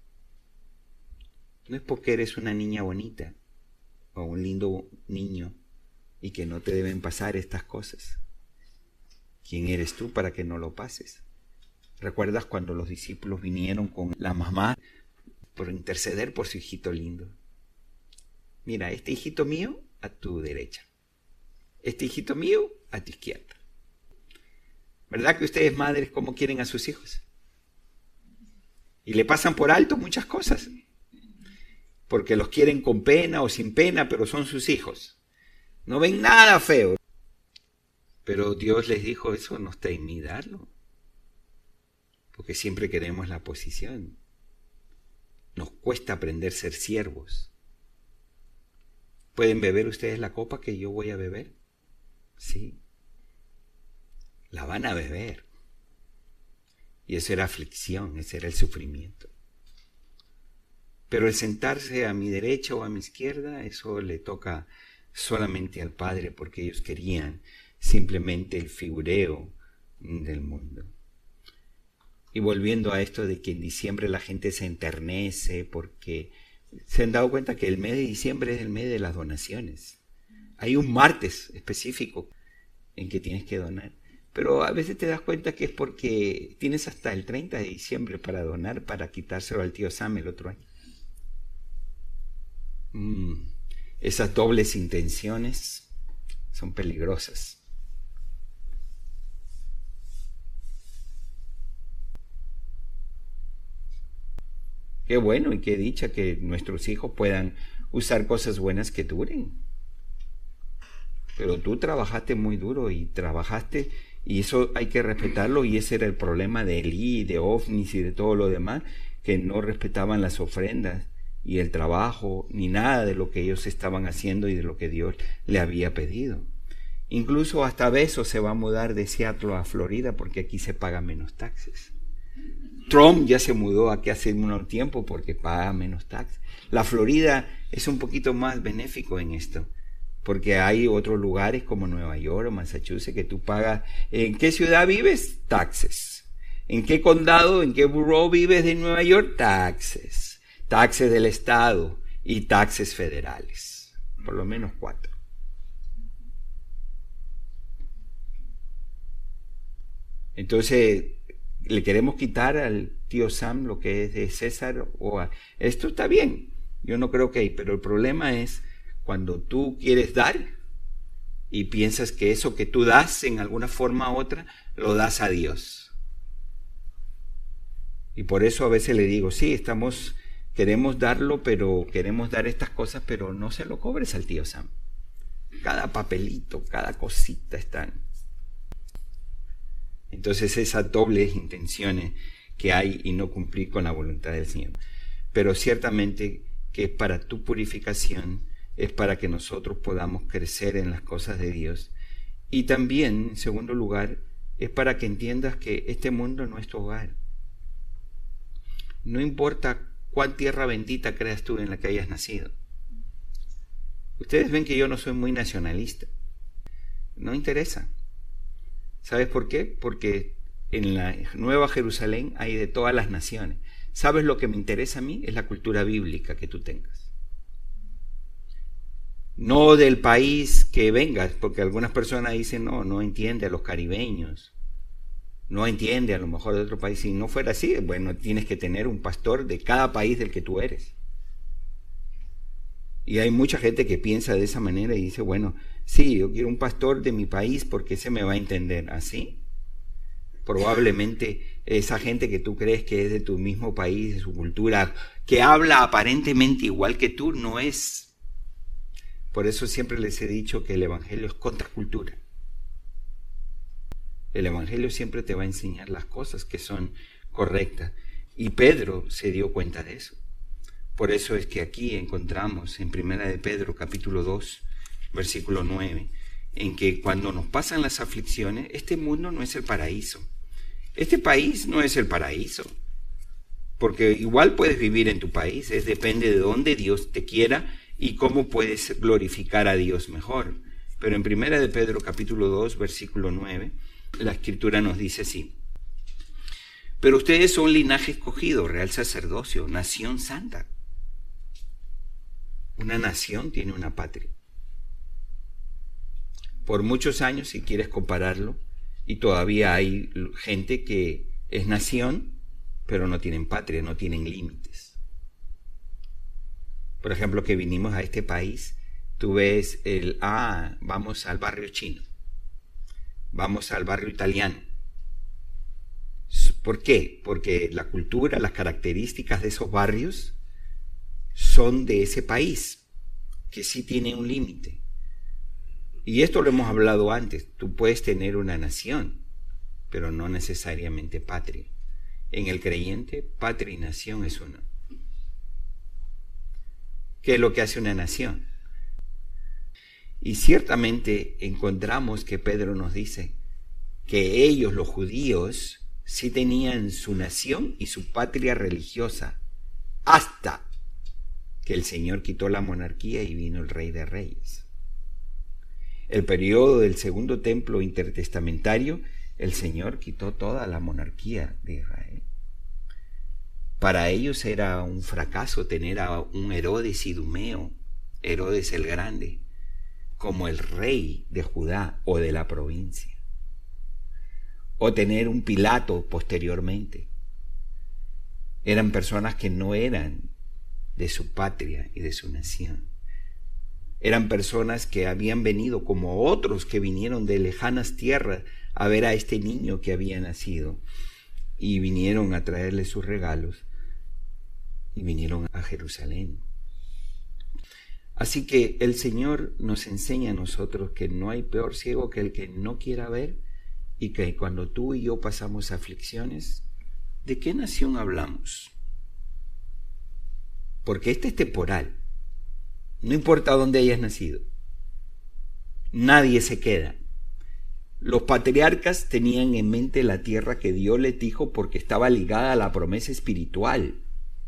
[SPEAKER 1] No es porque eres una niña bonita o un lindo niño y que no te deben pasar estas cosas. ¿Quién eres tú para que no lo pases? ¿Recuerdas cuando los discípulos vinieron con la mamá por interceder por su hijito lindo? Mira, este hijito mío a tu derecha. Este hijito mío a tu izquierda. ¿Verdad que ustedes, madres, cómo quieren a sus hijos? Y le pasan por alto muchas cosas. Porque los quieren con pena o sin pena, pero son sus hijos. No ven nada feo. Pero Dios les dijo, eso no está en mí darlo. Porque siempre queremos la posición. Nos cuesta aprender a ser siervos. ¿Pueden beber ustedes la copa que yo voy a beber? Sí. La van a beber. Y eso era aflicción, ese era el sufrimiento. Pero el sentarse a mi derecha o a mi izquierda, eso le toca solamente al Padre, porque ellos querían simplemente el figureo del mundo. Y volviendo a esto de que en diciembre la gente se enternece porque se han dado cuenta que el mes de diciembre es el mes de las donaciones. Hay un martes específico en que tienes que donar. Pero a veces te das cuenta que es porque tienes hasta el 30 de diciembre para donar, para quitárselo al tío Sam el otro año. Esas dobles intenciones son peligrosas. Qué bueno y qué dicha que nuestros hijos puedan usar cosas buenas que duren. Pero tú trabajaste muy duro y trabajaste, y eso hay que respetarlo, y ese era el problema de Elí, de Ofnis y de todo lo demás, que no respetaban las ofrendas y el trabajo, ni nada de lo que ellos estaban haciendo y de lo que Dios le había pedido. Incluso hasta Beso se va a mudar de Seattle a Florida porque aquí se pagan menos taxes. Trump ya se mudó aquí hace un tiempo porque paga menos taxes. La Florida es un poquito más benéfico en esto, porque hay otros lugares como Nueva York o Massachusetts que tú pagas. ¿En qué ciudad vives? Taxes. ¿En qué condado, en qué borough vives de Nueva York? Taxes. Taxes del estado y taxes federales. Por lo menos 4. Entonces, le queremos quitar al tío Sam lo que es de César esto está bien. Yo no creo que hay, pero el problema es cuando tú quieres dar y piensas que eso que tú das en alguna forma u otra, lo das a Dios. Y por eso a veces le digo, sí, queremos darlo, pero queremos dar estas cosas, pero no se lo cobres al tío Sam. Cada papelito, cada cosita están. Entonces esas dobles intenciones que hay y no cumplir con la voluntad del Señor. Pero ciertamente que es para tu purificación, es para que nosotros podamos crecer en las cosas de Dios. Y también, en segundo lugar, es para que entiendas que este mundo no es tu hogar. No importa cuál tierra bendita creas tú en la que hayas nacido. Ustedes ven que yo no soy muy nacionalista. No interesa. ¿Sabes por qué? Porque en la Nueva Jerusalén hay de todas las naciones. ¿Sabes lo que me interesa a mí? Es la cultura bíblica que tú tengas. No del país que vengas, porque algunas personas dicen, no entiende a los caribeños. No entiende a lo mejor de otro país. Si no fuera así, bueno, tienes que tener un pastor de cada país del que tú eres. Y hay mucha gente que piensa de esa manera y dice, bueno, sí, yo quiero un pastor de mi país porque ese me va a entender. ¿Así? Probablemente esa gente que tú crees que es de tu mismo país, de su cultura, que habla aparentemente igual que tú, no es. Por eso siempre les he dicho que el Evangelio es contracultura. El Evangelio siempre te va a enseñar las cosas que son correctas. Y Pedro se dio cuenta de eso. Por eso es que aquí encontramos en 1 de Pedro capítulo 2, versículo 9, en que cuando nos pasan las aflicciones, este mundo no es el paraíso. Este país no es el paraíso. Porque igual puedes vivir en tu país, depende de dónde Dios te quiera y cómo puedes glorificar a Dios mejor. Pero en 1 de Pedro capítulo 2, versículo 9, la Escritura nos dice así: pero ustedes son linaje escogido, real sacerdocio, nación santa. Una nación tiene una patria. Por muchos años, si quieres compararlo, y todavía hay gente que es nación, pero no tienen patria, no tienen límites. Por ejemplo, que vinimos a este país, tú ves vamos al barrio chino, vamos al barrio italiano. ¿Por qué? Porque la cultura, las características de esos barrios son de ese país, que sí tiene un límite. Y esto lo hemos hablado antes. Tú puedes tener una nación, pero no necesariamente patria. En el creyente, patria y nación es uno. ¿Qué es lo que hace una nación? Y ciertamente encontramos que Pedro nos dice que ellos, los judíos, sí tenían su nación y su patria religiosa, hasta que el Señor quitó la monarquía y vino el Rey de Reyes. El periodo del segundo templo intertestamentario, el Señor quitó toda la monarquía de Israel. Para ellos era un fracaso tener a un Herodes Idumeo, Herodes el Grande, como el rey de Judá o de la provincia, o tener un Pilato posteriormente. Eran personas que no eran de su patria y de su nación. Eran personas que habían venido como otros que vinieron de lejanas tierras a ver a este niño que había nacido, y vinieron a traerle sus regalos y vinieron a Jerusalén. Así que el Señor nos enseña a nosotros que no hay peor ciego que el que no quiera ver, y que cuando tú y yo pasamos aflicciones, ¿de qué nación hablamos? Porque este es temporal. No importa dónde hayas nacido. Nadie se queda. Los patriarcas tenían en mente la tierra que Dios les dijo porque estaba ligada a la promesa espiritual.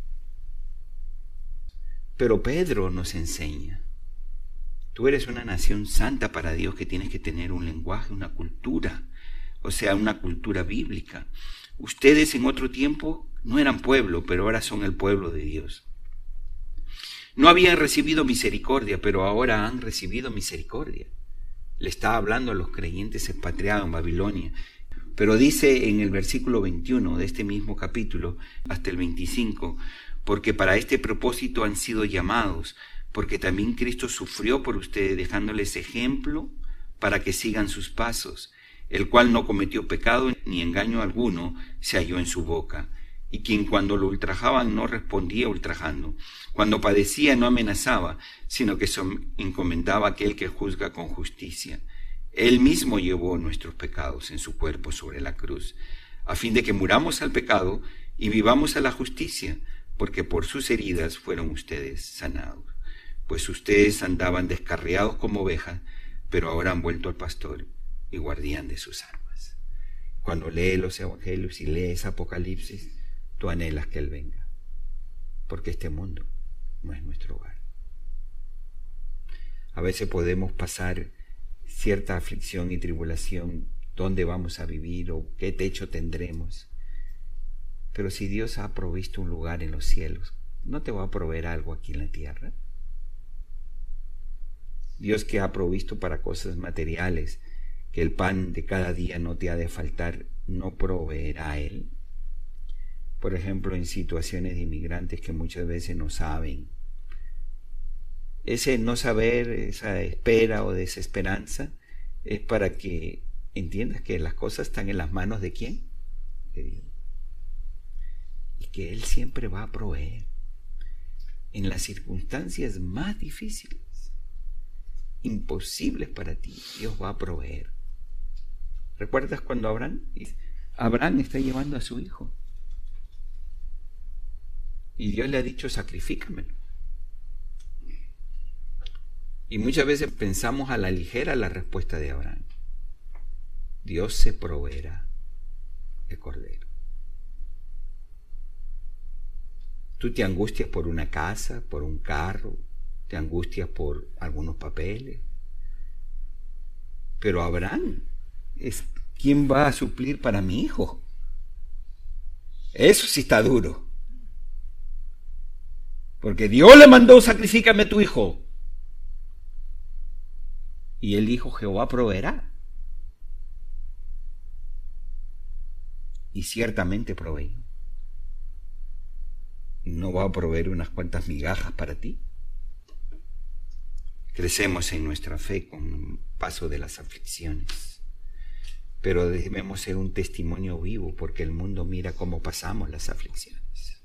[SPEAKER 1] Pero Pedro nos enseña, tú eres una nación santa para Dios, que tienes que tener un lenguaje, una cultura, o sea, una cultura bíblica. Ustedes en otro tiempo no eran pueblo, pero ahora son el pueblo de Dios. No habían recibido misericordia, pero ahora han recibido misericordia. Le está hablando a los creyentes expatriados en Babilonia. Pero dice en el versículo 21 de este mismo capítulo hasta el 25, porque para este propósito han sido llamados, porque también Cristo sufrió por ustedes, dejándoles ejemplo para que sigan sus pasos, el cual no cometió pecado ni engaño alguno se halló en su boca, y quien cuando lo ultrajaban no respondía ultrajando, cuando padecía no amenazaba, sino que encomendaba a aquel que juzga con justicia. Él mismo llevó nuestros pecados en su cuerpo sobre la cruz, a fin de que muramos al pecado y vivamos a la justicia, porque por sus heridas fueron ustedes sanados. Pues ustedes andaban descarriados como ovejas, pero ahora han vuelto al pastor y guardián de sus almas. Cuando lees los evangelios y lees Apocalipsis, tú anhelas que Él venga, porque este mundo no es nuestro hogar. A veces podemos pasar cierta aflicción y tribulación, dónde vamos a vivir o qué techo tendremos. Pero si Dios ha provisto un lugar en los cielos, ¿no te va a proveer algo aquí en la tierra? Dios, que ha provisto para cosas materiales, que el pan de cada día no te ha de faltar, ¿no proveerá Él? Por ejemplo, en situaciones de inmigrantes que muchas veces no saben. Ese no saber, esa espera o desesperanza, es para que entiendas que las cosas están en las manos ¿de quién? De Dios. Y que Él siempre va a proveer en las circunstancias más difíciles, imposibles para ti. Dios va a proveer. ¿Recuerdas cuando Abraham está llevando a su hijo? Y Dios le ha dicho, sacrifícamelo. Y muchas veces pensamos a la ligera la respuesta de Abraham. Dios se proveerá el cordero. Tú te angustias por una casa, por un carro, te angustias por algunos papeles. Pero Abraham es quien va a suplir para mi hijo. Eso sí está duro. Porque Dios le mandó, sacrifícame a tu hijo. Y él dijo, Jehová proveerá. Y ciertamente proveyó. ¿No va a proveer unas cuantas migajas para ti? Crecemos en nuestra fe con el paso de las aflicciones, pero debemos ser un testimonio vivo, porque el mundo mira cómo pasamos las aflicciones.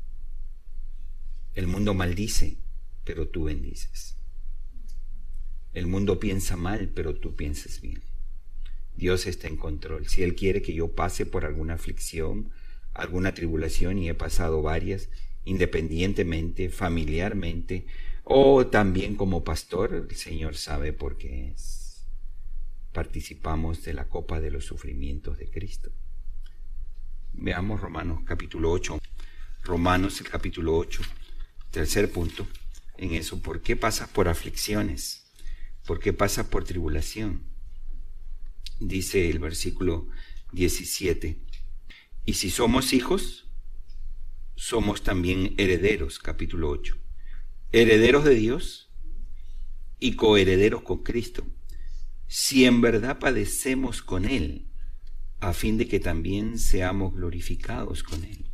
[SPEAKER 1] El mundo maldice, pero tú bendices. El mundo piensa mal, pero tú piensas bien. Dios está en control. Si Él quiere que yo pase por alguna aflicción, alguna tribulación, y he pasado varias, independientemente, familiarmente, o también como pastor, el Señor sabe por qué es. Participamos de la copa de los sufrimientos de Cristo. Veamos Romanos capítulo 8. Romanos el capítulo 8, tercer punto en eso. ¿Por qué pasas por aflicciones? ¿Por qué pasas por tribulación? Dice el versículo 17, y si somos hijos, somos también herederos, capítulo 8, herederos de Dios y coherederos con Cristo, si en verdad padecemos con Él, a fin de que también seamos glorificados con Él.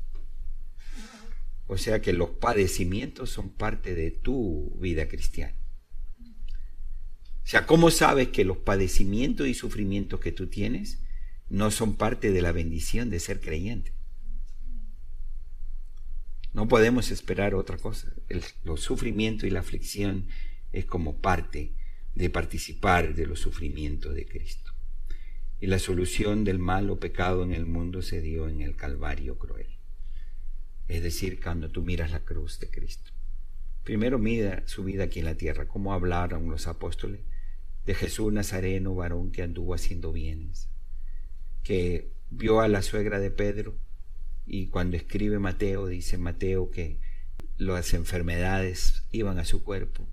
[SPEAKER 1] O sea que los padecimientos son parte de tu vida cristiana. O sea, ¿cómo sabes que los padecimientos y sufrimientos que tú tienes no son parte de la bendición de ser creyente? No podemos esperar otra cosa. Los sufrimientos y la aflicción es como parte de participar de los sufrimientos de Cristo. Y la solución del malo pecado en el mundo se dio en el Calvario cruel. Es decir, cuando tú miras la cruz de Cristo. Primero mira su vida aquí en la tierra, cómo hablaron los apóstoles de Jesús Nazareno, varón que anduvo haciendo bienes, que vio a la suegra de Pedro, y cuando escribe Mateo, dice Mateo que las enfermedades iban a su cuerpo.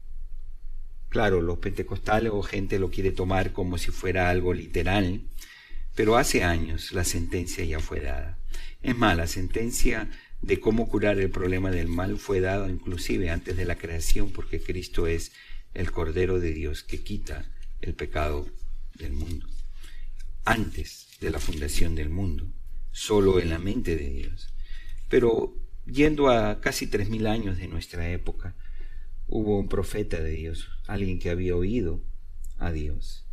[SPEAKER 1] Claro, los pentecostales o gente lo quiere tomar como si fuera algo literal, pero hace años la sentencia ya fue dada. Es más, la sentencia de cómo curar el problema del mal fue dada inclusive antes de la creación, porque Cristo es el Cordero de Dios que quita el pecado del mundo. Antes de la fundación del mundo, solo en la mente de Dios. Pero yendo a casi 3000 años de nuestra época, hubo un profeta de Dios, alguien que había oído a Dios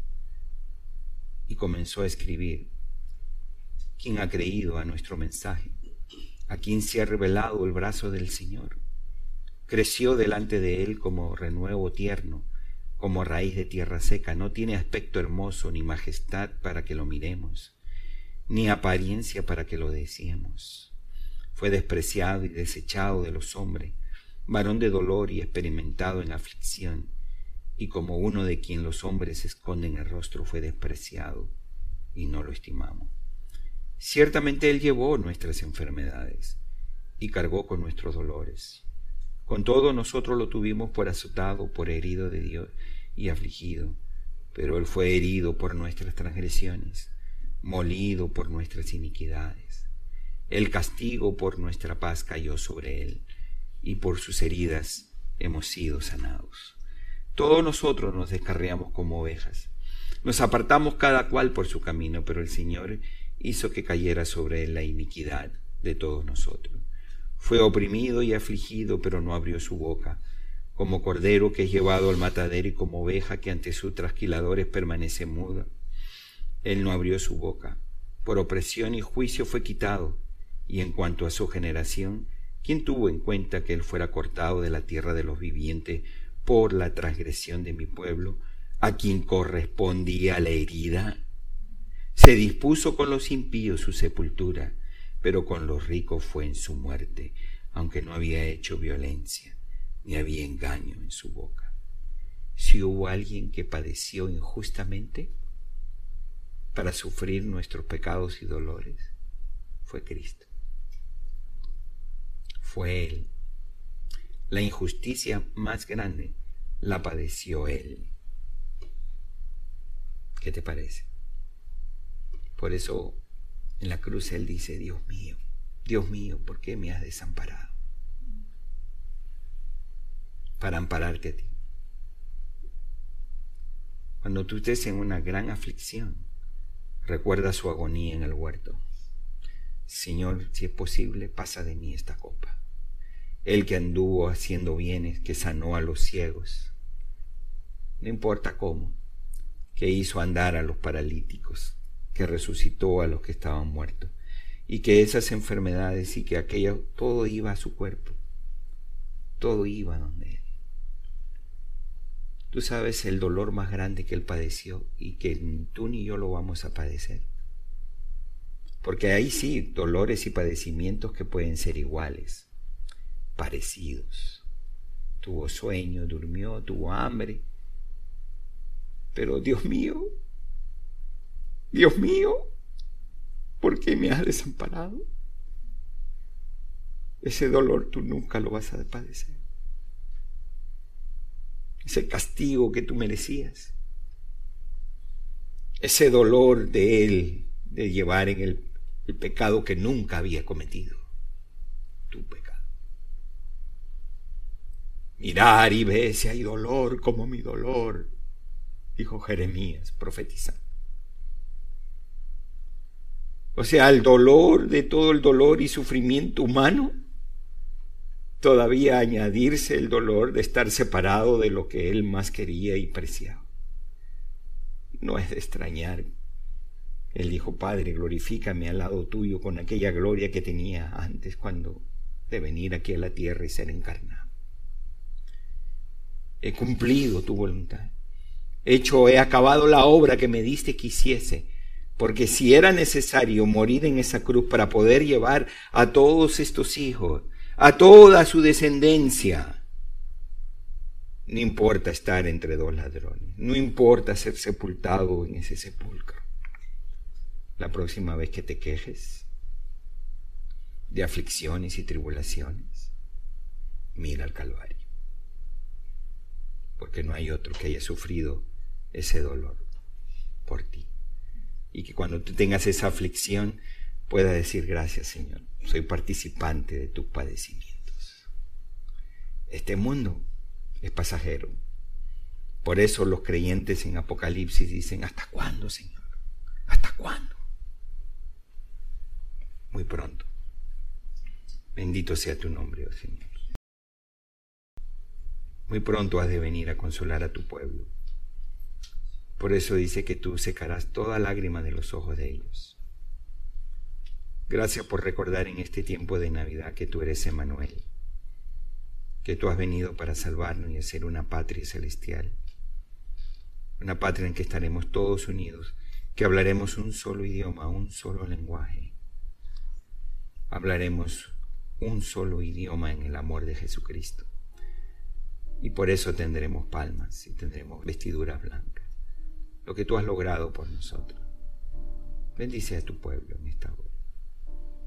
[SPEAKER 1] y comenzó a escribir. ¿Quién ha creído a nuestro mensaje? ¿A quién se ha revelado el brazo del Señor? Creció delante de él como renuevo tierno, como raíz de tierra seca. No tiene aspecto hermoso ni majestad para que lo miremos, ni apariencia para que lo deseemos. Fue despreciado y desechado de los hombres, varón de dolor y experimentado en aflicción, y como uno de quien los hombres esconden el rostro fue despreciado, y no lo estimamos. Ciertamente Él llevó nuestras enfermedades y cargó con nuestros dolores. Con todo nosotros lo tuvimos por azotado, por herido de Dios y afligido, pero Él fue herido por nuestras transgresiones, molido por nuestras iniquidades. El castigo por nuestra paz cayó sobre Él, y por sus heridas hemos sido sanados. Todos nosotros nos descarriamos como ovejas, nos apartamos cada cual por su camino, pero el Señor hizo que cayera sobre Él la iniquidad de todos nosotros. Fue oprimido y afligido, pero no abrió su boca. Como cordero que es llevado al matadero y como oveja que ante sus trasquiladores permanece muda, Él no abrió su boca. Por opresión y juicio fue quitado. Y en cuanto a su generación, ¿quién tuvo en cuenta que Él fuera cortado de la tierra de los vivientes por la transgresión de mi pueblo, a quien correspondía la herida? Se dispuso con los impíos su sepultura, pero con los ricos fue en su muerte, aunque no había hecho violencia, ni había engaño en su boca. Si hubo alguien que padeció injustamente para sufrir nuestros pecados y dolores, fue Cristo. Fue Él. La injusticia más grande la padeció Él. ¿Qué te parece? Por eso en la cruz Él dice, Dios mío, ¿por qué me has desamparado? Para ampararte a ti. Cuando tú estés en una gran aflicción, recuerda su agonía en el huerto. Señor, si es posible, pasa de mí esta copa. Él que anduvo haciendo bienes, que sanó a los ciegos, no importa cómo, que hizo andar a los paralíticos, que resucitó a los que estaban muertos, y que esas enfermedades y que aquello, todo iba a su cuerpo, todo iba donde Él. Tú sabes el dolor más grande que Él padeció y que ni tú ni yo lo vamos a padecer. Porque hay sí dolores y padecimientos que pueden ser iguales, parecidos. Tuvo sueño, durmió, tuvo hambre. Pero Dios mío, ¿por qué me has desamparado? Ese dolor tú nunca lo vas a padecer. Ese castigo que tú merecías. Ese dolor de Él, de llevar en el pecado que nunca había cometido. Tu pecado. Mirar y ver si hay dolor como mi dolor, dijo Jeremías, profetizando. O sea, el dolor de todo el dolor y sufrimiento humano, todavía añadirse el dolor de estar separado de lo que Él más quería y preciaba. No es de extrañar. Él dijo, Padre, glorifícame al lado tuyo con aquella gloria que tenía antes cuando de venir aquí a la tierra y ser encarnado. He cumplido tu voluntad. He acabado la obra que me diste que hiciese, porque si era necesario morir en esa cruz para poder llevar a todos estos hijos, a toda su descendencia, no importa estar entre dos ladrones, no importa ser sepultado en ese sepulcro. La próxima vez que te quejes de aflicciones y tribulaciones, mira al Calvario, porque no hay otro que haya sufrido ese dolor por ti. Y que cuando tú tengas esa aflicción puedas decir, gracias Señor, soy participante de tus padecimientos. Este mundo es pasajero. Por eso los creyentes en Apocalipsis dicen, ¿hasta cuándo, Señor? ¿Hasta cuándo? Muy pronto. Bendito sea tu nombre, oh Señor. Muy pronto has de venir a consolar a tu pueblo. Por eso dice que tú secarás toda lágrima de los ojos de ellos. Gracias por recordar en este tiempo de Navidad que tú eres Emmanuel, que tú has venido para salvarnos y hacer una patria celestial, una patria en que estaremos todos unidos, que hablaremos un solo idioma, un solo lenguaje. Hablaremos un solo idioma en el amor de Jesucristo. Y por eso tendremos palmas y tendremos vestiduras blancas. Lo que tú has logrado por nosotros. Bendice a tu pueblo en esta hora.